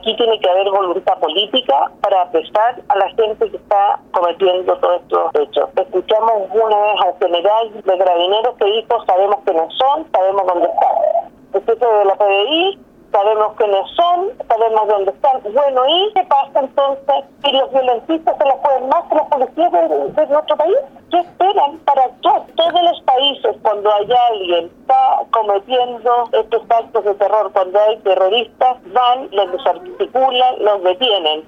aquí tiene que haber voluntad política para apresar a la gente que está cometiendo todos estos hechos. Escuchamos una vez a un general de Carabineros que dijo: sabemos quiénes son, sabemos dónde están. El jefe de la PDI: sabemos quiénes son, sabemos dónde están. Bueno, ¿y qué pasa entonces si los violentistas se la juegan más que los policías de nuestro país? ¿Qué esperan para actuar? Todos los países, cuando hay alguien que está cometiendo estos actos de terror, cuando hay terroristas, van, los desarticulan, los detienen.